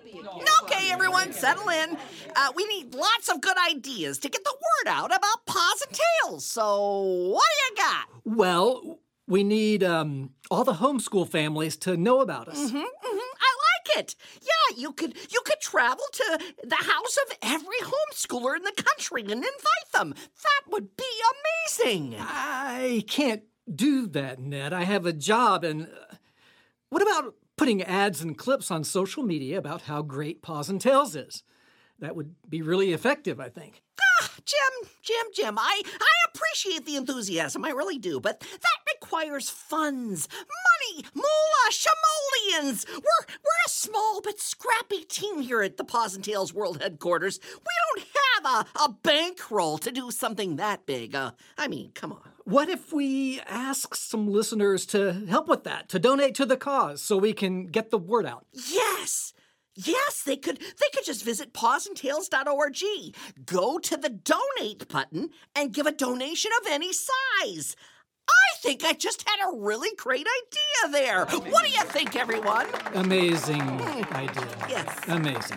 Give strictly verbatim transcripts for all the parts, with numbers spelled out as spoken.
Okay, everyone, settle in. Uh, we need lots of good ideas to get the word out about Paws and Tails. So, what do you got? Well, we need um, all the homeschool families to know about us. Mm-hmm, mm-hmm. I like it. Yeah, you could you could travel to the house of every homeschooler in the country and invite them. That would be amazing. I can't do that, Ned. I have a job, and uh, what about putting ads and clips on social media about how great Paws and Tails is? That would be really effective, I think. Ah, Jim, Jim, Jim, I, I appreciate the enthusiasm, I really do, but that requires funds, money, moolah, simoleons. We're, we're a small but scrappy team here at the Paws and Tails World Headquarters. We don't have a, a bankroll to do something that big. Uh, I mean, come on. What if we ask some listeners to help with that, to donate to the cause so we can get the word out? Yes! Yes, they could they could just visit paws and tails dot org. Go to the donate button and give a donation of any size. I think I just had a really great idea there. What do you think, everyone? Amazing idea. Yes. Amazing.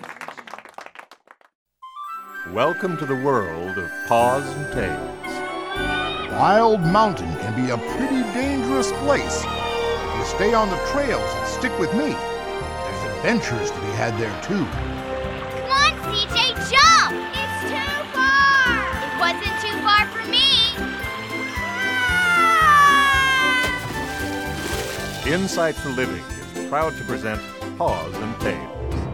Welcome to the world of Paws and Tails. Wild Mountain can be a pretty dangerous place. If you stay on the trails and stick with me, there's adventures to be had there too. Come on, C J, jump! It's too far! It wasn't too far for me! Insight for Living is proud to present Paws and Tails.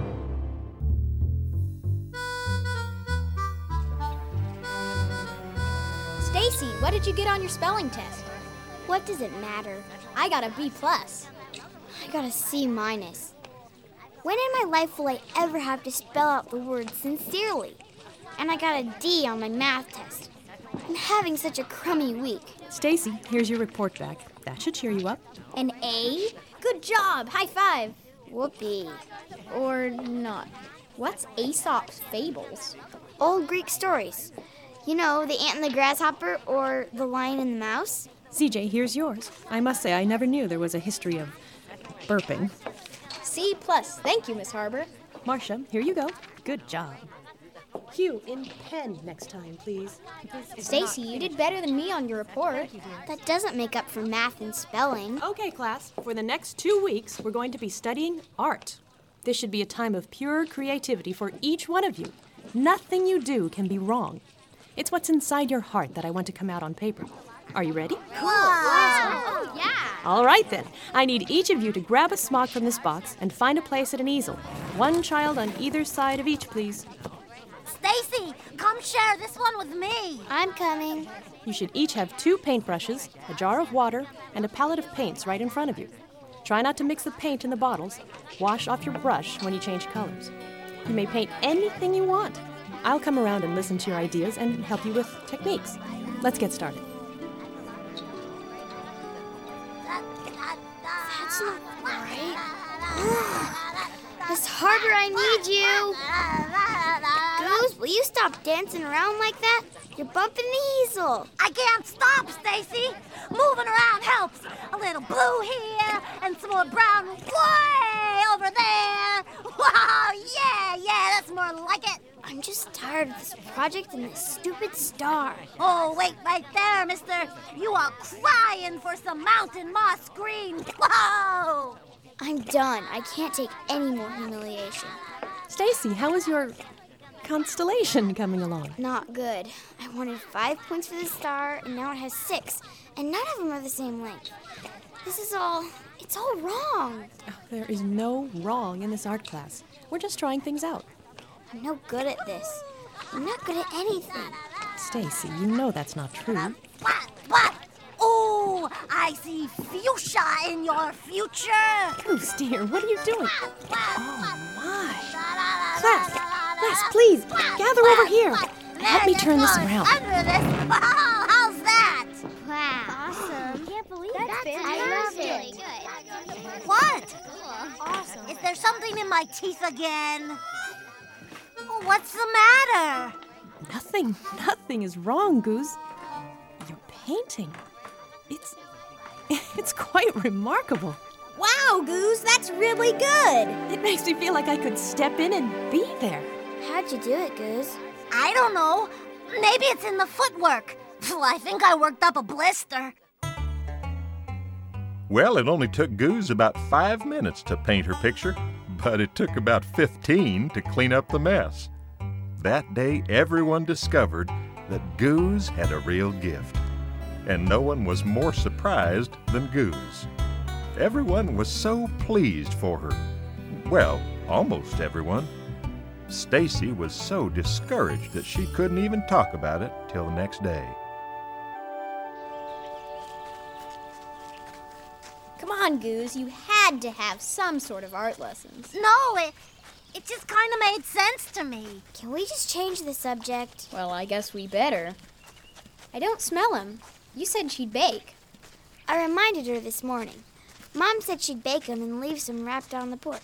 Stacy, what did you get on your spelling test? What does it matter? I got a B plus. I got a C minus. When in my life will I ever have to spell out the word sincerely? And I got a D on my math test. I'm having such a crummy week. Stacy, here's your report back. That should cheer you up. An A? Good job. High five. Whoopee. Or not. What's Aesop's Fables? Old Greek stories. You know, the ant and the grasshopper or the lion and the mouse? C J, here's yours. I must say, I never knew there was a history of burping. C plus. Thank you, Miss Harbor. Marcia, here you go. Good job. Hugh, in pen next time, please. Stacy, you did better than me on your report. That doesn't make up for math and spelling. Okay, class. For the next two weeks, we're going to be studying art. This should be a time of pure creativity for each one of you. Nothing you do can be wrong. It's what's inside your heart that I want to come out on paper. Are you ready? Cool. Awesome. Oh, yeah. All right, then. I need each of you to grab a smock from this box and find a place at an easel. One child on either side of each, please. Stacy, come share this one with me. I'm coming. You should each have two paintbrushes, a jar of water, and a palette of paints right in front of you. Try not to mix the paint in the bottles. Wash off your brush when you change colors. You may paint anything you want. I'll come around and listen to your ideas and help you with techniques. Let's get started. That's not right. Miss Harbor, I need you. Goose, will you stop dancing around like that? You're bumping the easel. I can't stop, Stacy. Moving around helps. A little blue here and some more brown way over there. Wow, yeah, yeah, that's more like it. I'm just tired of this project and this stupid star. Oh, wait right there, mister. You are crying for some mountain moss green. Whoa! I'm done. I can't take any more humiliation. Stacy, how is your constellation coming along? Not good. I wanted five points for the star, and now it has six, and none of them are the same length. This is all, it's all wrong. Oh, there is no wrong in this art class. We're just trying things out. I'm no good at this. I'm not good at anything. Stacy, you know that's not true. What? What? Oh, I see fuchsia in your future. Goose, dear, what are you doing? Oh, my. Class, class, please, gather over here. Help me turn this around. Under this. Wow, how's that? Wow. Awesome. Can't believe That's that. I love Really it. What? Awesome. Is there something in my teeth again? What's the matter? Nothing, nothing is wrong, Goose. You're painting. It's, it's quite remarkable. Wow, Goose, that's really good. It makes me feel like I could step in and be there. How'd you do it, Goose? I don't know. Maybe it's in the footwork. I think I worked up a blister. Well, it only took Goose about five minutes to paint her picture, but it took about fifteen to clean up the mess. That day, everyone discovered that Goose had a real gift, and no one was more surprised than Goose. Everyone was so pleased for her. Well, almost everyone. Stacy was so discouraged that she couldn't even talk about it till the next day. Come on, Goose, you had to have some sort of art lessons. No, it, it just kind of made sense to me. Can we just change the subject? Well, I guess we better. I don't smell him. You said she'd bake. I reminded her this morning. Mom said she'd bake them and leave some wrapped on the porch.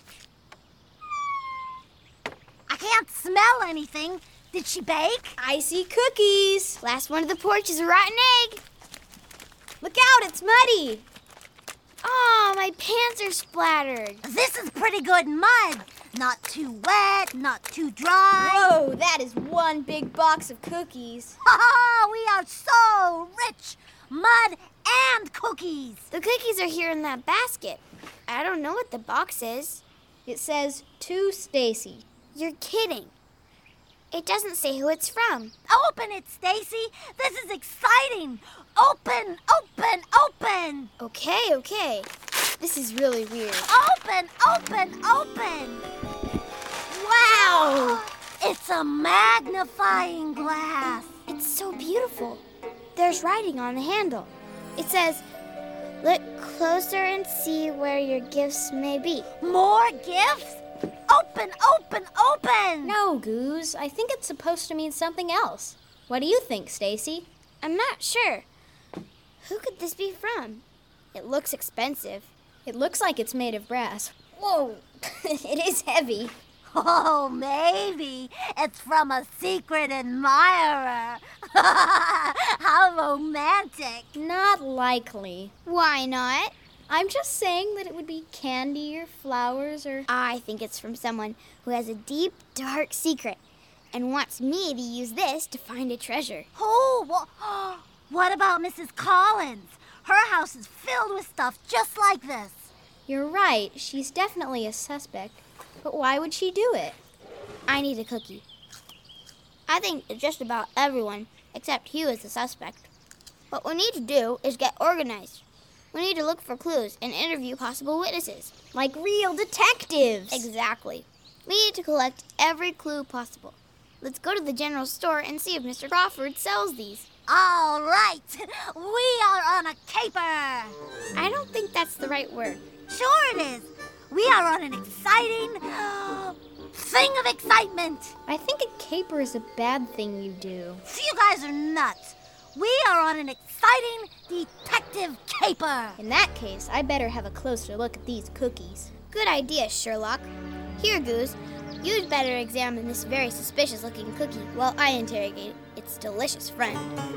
I can't smell anything. Did she bake? I see cookies. Last one to the porch is a rotten egg. Look out, it's muddy. Oh, my pants are splattered. This is pretty good mud. Not too wet, not too dry. Whoa, that is one big box of cookies. Ha ha! We are so rich. Mud and cookies. The cookies are here in that basket. I don't know what the box is. It says, to Stacy. You're kidding. It doesn't say who it's from. Open it, Stacy. This is exciting. Open, open, open. Okay, okay. This is really weird. Open, open, open. Wow! It's a magnifying glass. It's so beautiful. There's writing on the handle. It says, look closer and see where your gifts may be. More gifts? Open, open, open! No, Goose. I think it's supposed to mean something else. What do you think, Stacy? I'm not sure. Who could this be from? It looks expensive. It looks like it's made of brass. Whoa, it is heavy. Oh, maybe it's from a secret admirer. How romantic. Not likely. Why not? I'm just saying that it would be candy or flowers or... I think it's from someone who has a deep, dark secret and wants me to use this to find a treasure. Oh, well, what about Missus Collins? Her house is filled with stuff just like this. You're right. She's definitely a suspect. But why would she do it? I need a cookie. I think that just about everyone except Hugh is a suspect. What we need to do is get organized. We need to look for clues and interview possible witnesses. Like real detectives. Exactly. We need to collect every clue possible. Let's go to the general store and see if Mister Crawford sells these. All right. We are on a caper. I don't think that's the right word. Sure it is. We are on an exciting thing of excitement. I think a caper is a bad thing you do. So you guys are nuts. We are on an exciting detective caper. In that case, I better have a closer look at these cookies. Good idea, Sherlock. Here, Goose. You'd better examine this very suspicious-looking cookie while I interrogate its delicious friend.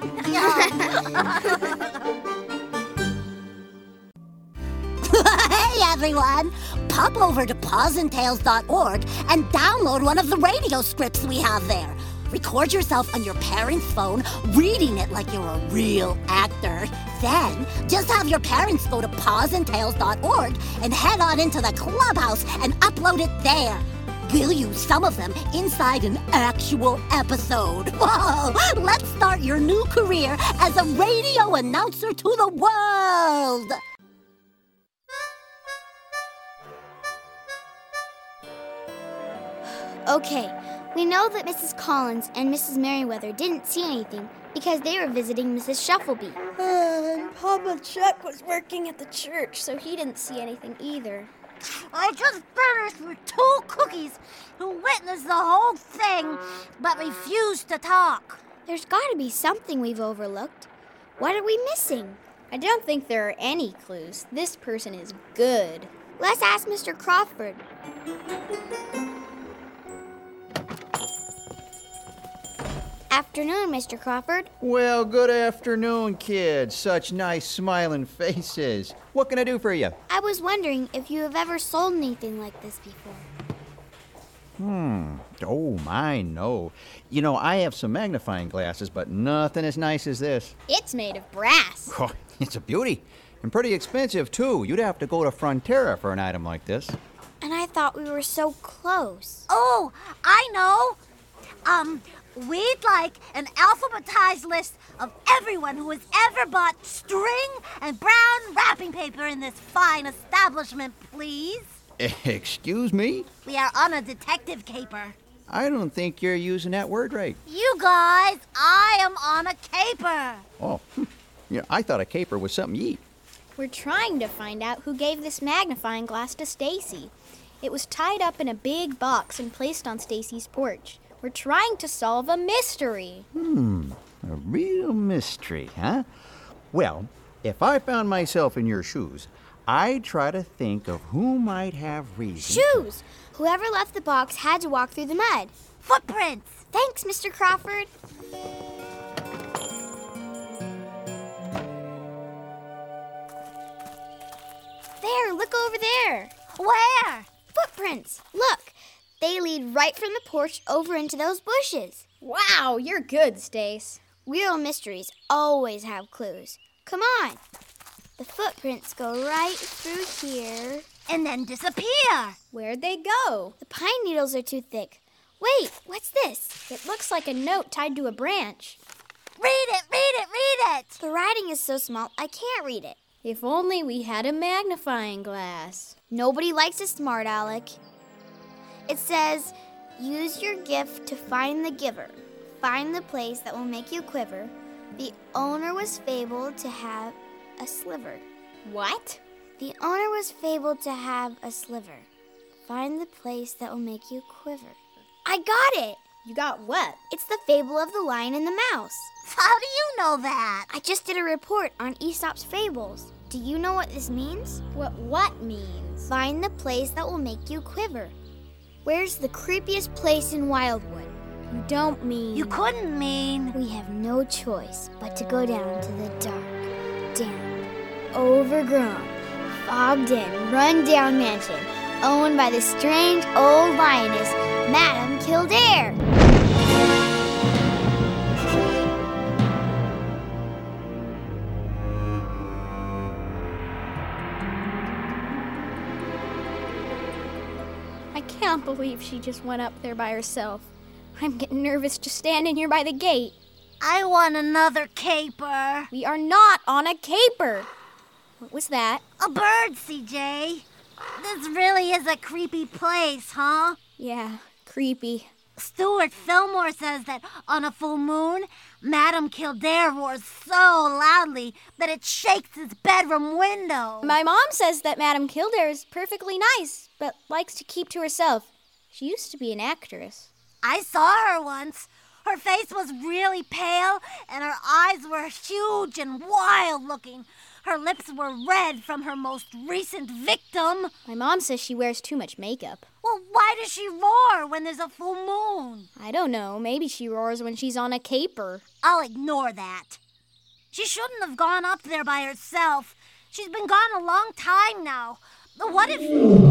Hey, everyone! Pop over to paws and tails dot org and download one of the radio scripts we have there. Record yourself on your parents' phone, reading it like you're a real actor. Then, just have your parents go to paws and tails dot org and head on into the clubhouse and upload it there. We'll use some of them inside an actual episode. Whoa! Let's start your new career as a radio announcer to the world! Okay, we know that Missus Collins and Missus Merriweather didn't see anything because they were visiting Missus Shuffleby. Uh, and Papa Chuck was working at the church, so he didn't see anything either. I just finished with two cookies who witnessed the whole thing but refused to talk. There's got to be something we've overlooked. What are we missing? I don't think there are any clues. This person is good. Let's ask Mister Crawford. Afternoon, Mister Crawford. Well, good afternoon, kids. Such nice smiling faces. What can I do for you? I was wondering if you have ever sold anything like this before. Hmm. Oh, my, no. You know, I have some magnifying glasses, but nothing as nice as this. It's made of brass. Oh, it's a beauty. And pretty expensive, too. You'd have to go to Frontera for an item like this. And I thought we were so close. Oh, I know. Um, we'd like an alphabetized list of everyone who has ever bought string and brown wrapping paper in this fine establishment, please. Excuse me? We are on a detective caper. I don't think you're using that word right. You guys, I am on a caper. Oh, yeah, I thought a caper was something you eat. We're trying to find out who gave this magnifying glass to Stacy. It was tied up in a big box and placed on Stacy's porch. We're trying to solve a mystery. Hmm, a real mystery, huh? Well, if I found myself in your shoes, I'd try to think of who might have reason. Shoes! Whoever left the box had to walk through the mud. Footprints! Thanks, Mister Crawford. There, look over there. Where? Footprints. Look, they lead right from the porch over into those bushes. Wow, you're good, Stace. Real mysteries always have clues. Come on. The footprints go right through here. And then disappear. Where'd they go? The pine needles are too thick. Wait, what's this? It looks like a note tied to a branch. Read it, read it, read it. The writing is so small, I can't read it. If only we had a magnifying glass. Nobody likes a smart aleck. It says, use your gift to find the giver. Find the place that will make you quiver. The owner was fabled to have a sliver. What? The owner was fabled to have a sliver. Find the place that will make you quiver. I got it! You got what? It's the fable of the lion and the mouse. How do you know that? I just did a report on Aesop's fables. Do you know what this means? What what means? Find the place that will make you quiver. Where's the creepiest place in Wildwood? You don't mean... You couldn't mean... We have no choice but to go down to the dark, damp, overgrown, fogged-in, run-down mansion owned by the strange old lioness, Madame Kildare. I can't believe she just went up there by herself. I'm getting nervous just standing here by the gate. I want another caper. We are not on a caper. What was that? A bird, C J. This really is a creepy place, huh? Yeah, creepy. Stuart Fillmore says that on a full moon, Madame Kildare roars so loudly that it shakes his bedroom window. My mom says that Madame Kildare is perfectly nice, but likes to keep to herself. She used to be an actress. I saw her once. Her face was really pale, and her eyes were huge and wild-looking. Her lips were red from her most recent victim. My mom says she wears too much makeup. Well, why does she roar when there's a full moon? I don't know. Maybe she roars when she's on a caper. I'll ignore that. She shouldn't have gone up there by herself. She's been gone a long time now. What if...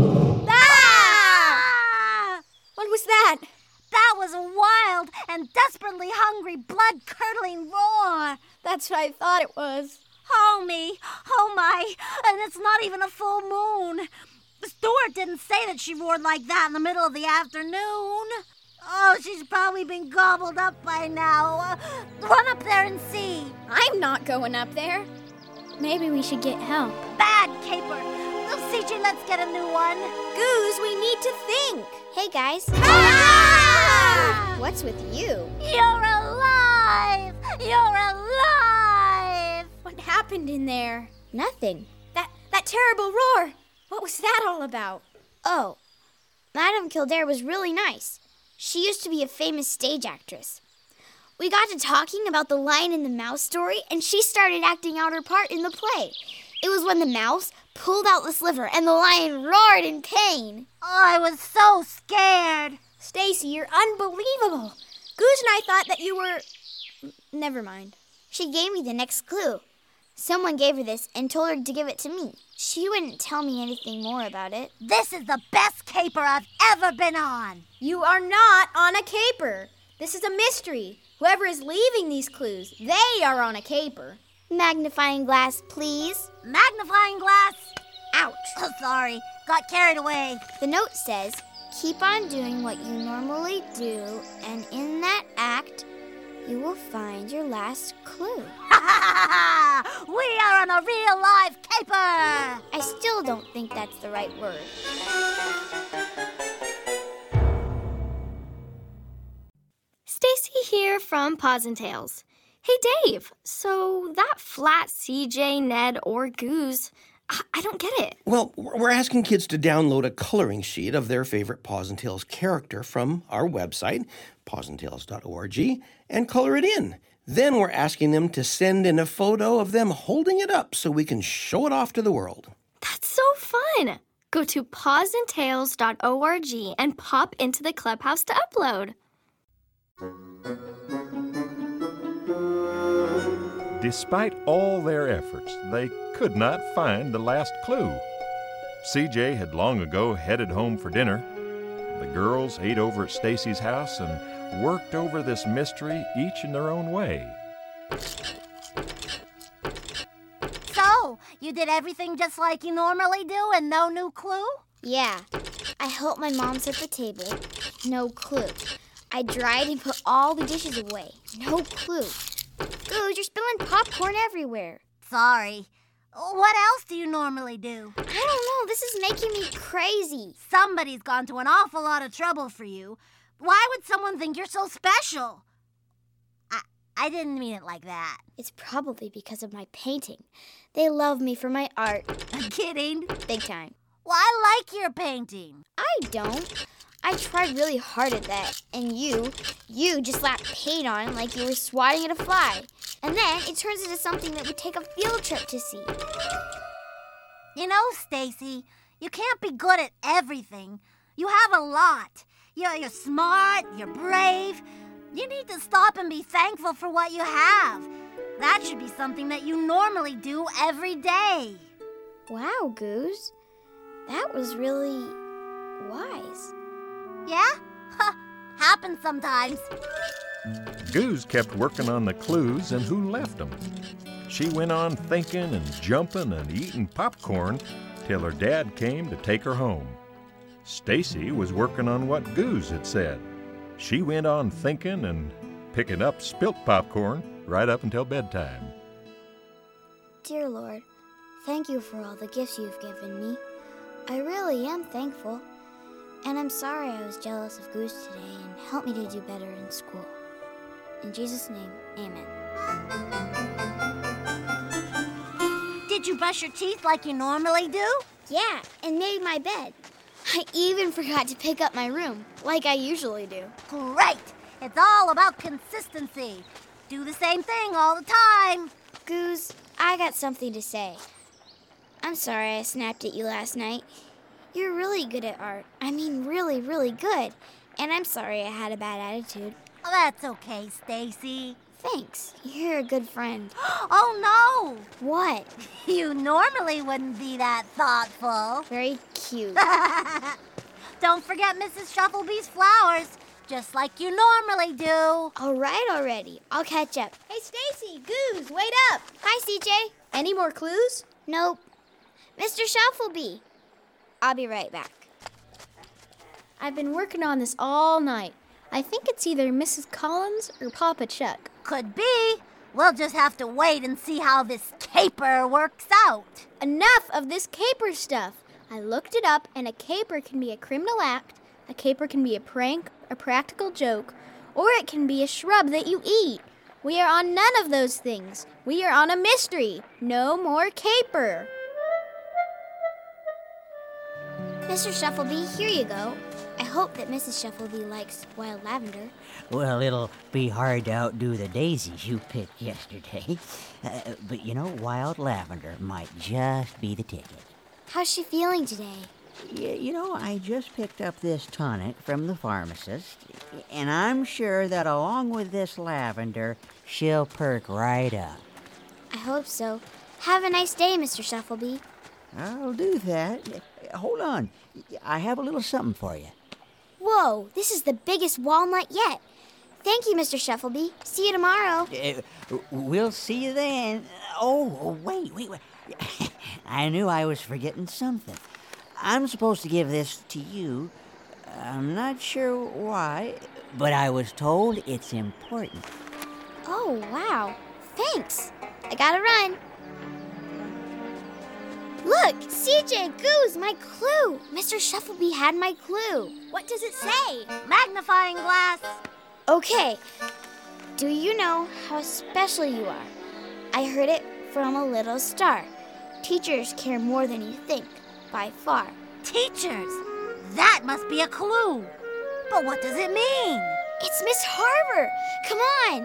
Ah! What was that? That was a wild and desperately hungry, blood-curdling roar. That's what I thought it was. Oh, me. Oh, my. And it's not even a full moon. Stuart didn't say that she roared like that in the middle of the afternoon. Oh, she's probably been gobbled up by now. Uh, run up there and see. I'm not going up there. Maybe we should get help. Bad caper. Oh, C J, let's get a new one. Goose, we need to think. Hey, guys. Ah! What's with you? You're alive! You're alive! What happened in there? Nothing. That that terrible roar. What was that all about? Oh, Madame Kildare was really nice. She used to be a famous stage actress. We got to talking about the Lion and the Mouse story, and she started acting out her part in the play. It was when the mouse pulled out the sliver and the lion roared in pain. Oh, I was so scared. Stacy, you're unbelievable. Goose and I thought that you were... Never mind. She gave me the next clue. Someone gave her this and told her to give it to me. She wouldn't tell me anything more about it. This is the best caper I've ever been on. You are not on a caper. This is a mystery. Whoever is leaving these clues, they are on a caper. Magnifying glass, please. Magnifying glass. Ouch. Oh, sorry. Got carried away. The note says, keep on doing what you normally do, and in that act, you will find your last clue. We are on a real live caper! I still don't think that's the right word. Stacy here from Paws and Tails. Hey, Dave, so that flat C J, Ned, or Goose, I, I don't get it. Well, we're asking kids to download a coloring sheet of their favorite Paws and Tails character from our website, paws and tails dot org, and color it in. Then we're asking them to send in a photo of them holding it up so we can show it off to the world. That's so fun. Go to paws and tails dot org and pop into the clubhouse to upload. Despite all their efforts, they could not find the last clue. C J had long ago headed home for dinner. The girls ate over at Stacy's house and worked over this mystery each in their own way. So, you did everything just like you normally do and no new clue? Yeah. I helped my mom set the table. No clue. I dried and put all the dishes away. No clue. Goose, you're spilling popcorn everywhere. Sorry. What else do you normally do? I don't know. This is making me crazy. Somebody's gone to an awful lot of trouble for you. Why would someone think you're so special? I, I didn't mean it like that. It's probably because of my painting. They love me for my art. I'm kidding. Big time. Well, I like your painting. I don't. I tried really hard at that, and you, you just slapped paint on it like you were swatting at a fly. And then it turns into something that would take a field trip to see. You know, Stacy, you can't be good at everything. You have a lot. You're, you're smart, you're brave. You need to stop and be thankful for what you have. That should be something that you normally do every day. Wow, Goose. That was really wise. Yeah? Happens sometimes. Goose kept working on the clues and who left them. She went on thinking and jumping and eating popcorn till her dad came to take her home. Stacy was working on what Goose had said. She went on thinking and picking up spilt popcorn right up until bedtime. Dear Lord, thank you for all the gifts you've given me. I really am thankful. And I'm sorry I was jealous of Goose today, and help me to do better in school. In Jesus' name, amen. Did you brush your teeth like you normally do? Yeah, and made my bed. I even forgot to pick up my room, like I usually do. Great! It's all about consistency. Do the same thing all the time. Goose, I got something to say. I'm sorry I snapped at you last night. You're really good at art. I mean, really, really good. And I'm sorry I had a bad attitude. Oh, that's okay, Stacy. Thanks. You're a good friend. Oh, no! What? You normally wouldn't be that thoughtful. Very cute. Don't forget Missus Shufflebee's flowers, just like you normally do. All right already. I'll catch up. Hey, Stacy, Goose, wait up. Hi, C J. Any more clues? Nope. Mister Shufflebee. I'll be right back. I've been working on this all night. I think it's either Missus Collins or Papa Chuck. Could be. We'll just have to wait and see how this caper works out. Enough of this caper stuff. I looked it up, and a caper can be a criminal act, a caper can be a prank, a practical joke, or it can be a shrub that you eat. We are on none of those things. We are on a mystery. No more caper. Mister Shufflebee, here you go. I hope that Missus Shufflebee likes wild lavender. Well, it'll be hard to outdo the daisies you picked yesterday. Uh, but you know, wild lavender might just be the ticket. How's she feeling today? Y- you know, I just picked up this tonic from the pharmacist, and I'm sure that along with this lavender, she'll perk right up. I hope so. Have a nice day, Mister Shufflebee. I'll do that. Hold on. I have a little something for you. Whoa, this is the biggest walnut yet. Thank you, Mister Shufflebee. See you tomorrow. Uh, we'll see you then. Oh, wait, wait, wait. I knew I was forgetting something. I'm supposed to give this to you. I'm not sure why, but I was told it's important. Oh, wow. Thanks. I gotta run. Look, C J, Goose, my clue. Mister Shufflebee had my clue. What does it say? Magnifying glass. Okay. Do you know how special you are? I heard it from a little star. Teachers care more than you think, by far. Teachers? That must be a clue. But what does it mean? It's Miss Harbor. Come on.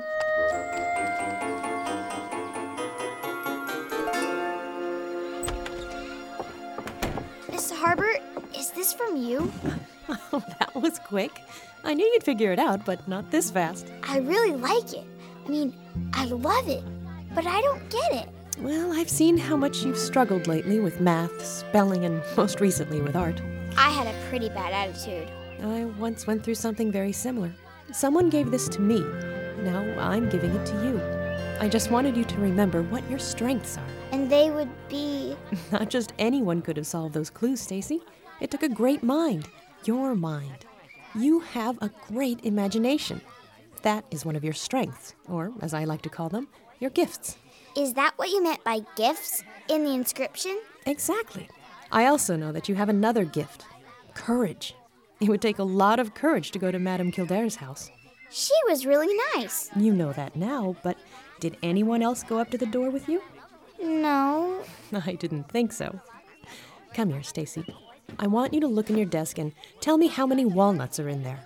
Miss Harbor, is this from you? Oh, that was quick. I knew you'd figure it out, but not this fast. I really like it. I mean, I love it, but I don't get it. Well, I've seen how much you've struggled lately with math, spelling, and most recently with art. I had a pretty bad attitude. I once went through something very similar. Someone gave this to me. Now I'm giving it to you. I just wanted you to remember what your strengths are. And they would be... Not just anyone could have solved those clues, Stacy. It took a great mind. Your mind. You have a great imagination. That is one of your strengths, or, as I like to call them, your gifts. Is that what you meant by gifts in the inscription? Exactly. I also know that you have another gift. Courage. It would take a lot of courage to go to Madame Kildare's house. She was really nice. You know that now, but did anyone else go up to the door with you? No. I didn't think so. Come here, Stacy. I want you to look in your desk and tell me how many walnuts are in there.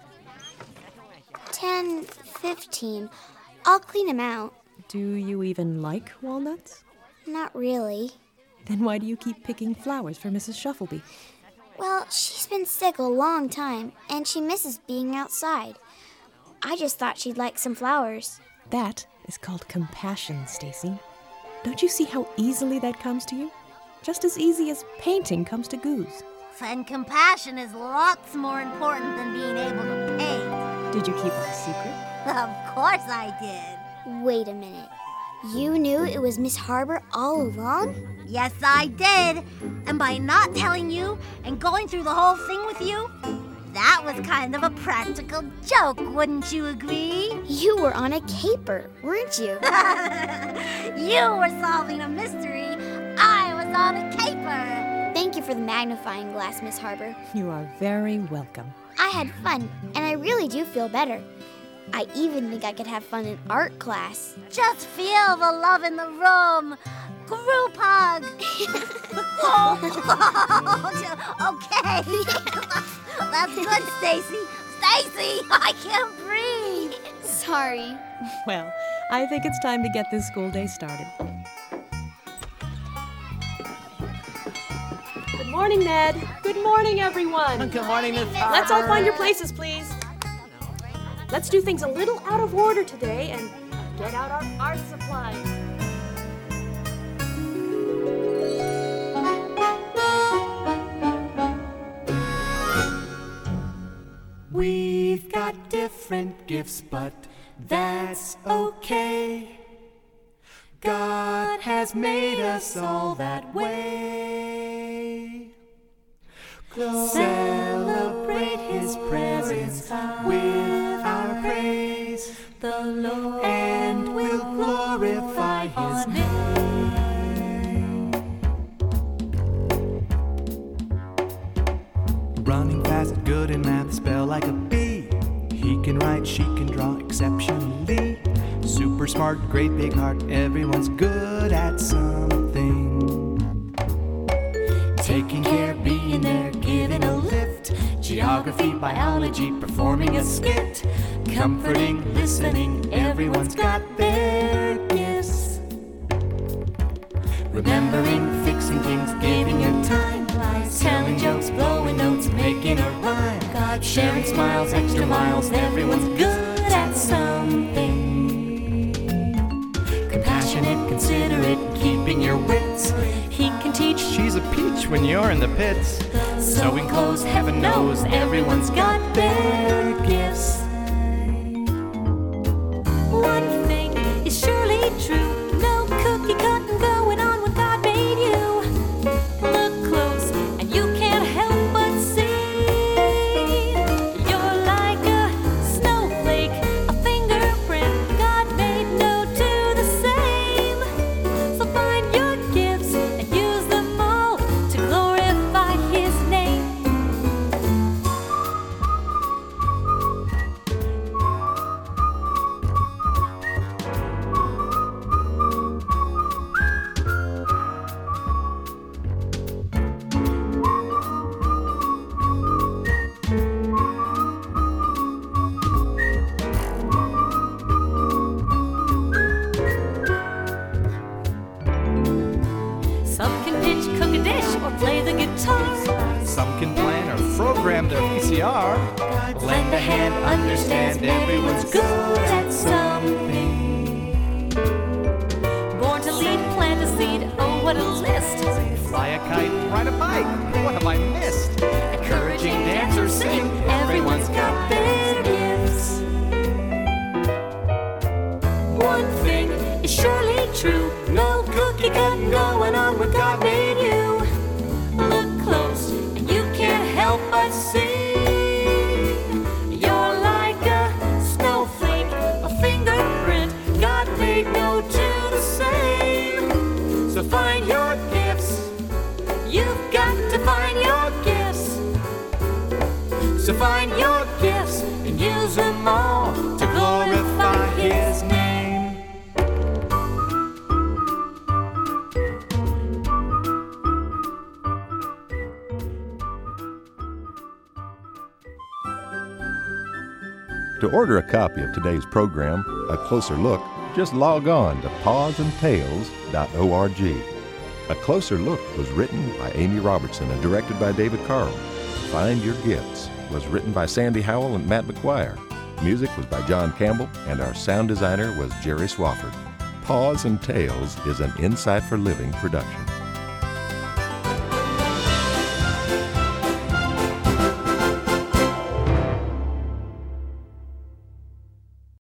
Ten, fifteen. I'll clean them out. Do you even like walnuts? Not really. Then why do you keep picking flowers for Missus Shufflebee? Well, she's been sick a long time, and she misses being outside. I just thought she'd like some flowers. That is called compassion, Stacy. Don't you see how easily that comes to you? Just as easy as painting comes to Goose. And compassion is lots more important than being able to paint. Did you keep our secret? Of course I did. Wait a minute. You knew it was Miss Harbor all along? Yes, I did. And by not telling you and going through the whole thing with you, that was kind of a practical joke, wouldn't you agree? You were on a caper, weren't you? You were solving a mystery. I was on a caper. Thank you for the magnifying glass, Miss Harbor. You are very welcome. I had fun, and I really do feel better. I even think I could have fun in art class. Just feel the love in the room. Group hug. Okay. That's good, Stacy. Stacy, I can't breathe. Sorry. Well, I think it's time to get this school day started. Good morning, Ned. Good morning, everyone. Good morning, Miss Harbor. Let's all find your places, please. Let's do things a little out of order today and get out our art supplies. We've got different gifts, but that's okay. God has made us all that way. Celebrate His presence with our praise, the Lord, and we'll glorify His name. Running fast, good in math, spell like a bee. He can write, she can draw exceptionally. Super smart, great big heart, everyone's good at something. Taking care, being there, giving a lift. Geography, biology, performing a skit. Comforting, listening, everyone's got their gifts. Remembering, fixing things, giving your time. Telling jokes, blowing notes, making a rhyme. God, sharing smiles, extra miles, everyone's good at something. Compassionate, considerate, keeping your wits. He can teach. She's a peach when you're in the pits. Sewing clothes, heaven knows, everyone's got their gifts. One thing is surely true, no cookie cutting going on when God made you. Look close and you can't help but see you're like a snowflake, a fingerprint. God made no two the same. So find your gifts and use them all to glorify His name. Some can pitch, cook a dish, or play the guitar. Some can plan or program their V C R. Lend a hand, understand everyone's good at something. Born to lead, plant a seed, oh what a list. Fly a kite, ride a bike, what have I missed? Encouraging, dance or sing, everyone's got their gifts. One thing is surely true, no cookie cutting going on when God made you. Look close and you can't help but see you're like a snowflake, a fingerprint. God made no two the same. So find your gifts. You've got to find your gifts. So find your gifts and use them all to glorify His name. To order a copy of today's program, A Closer Look, just log on to paws and tails dot org. A Closer Look was written by Amy Robertson and directed by David Carl. Find Your Gifts was written by Sandy Howell and Matt McGuire. Music was by John Campbell, and our sound designer was Jerry Swafford. Paws and Tails is an Insight for Living production.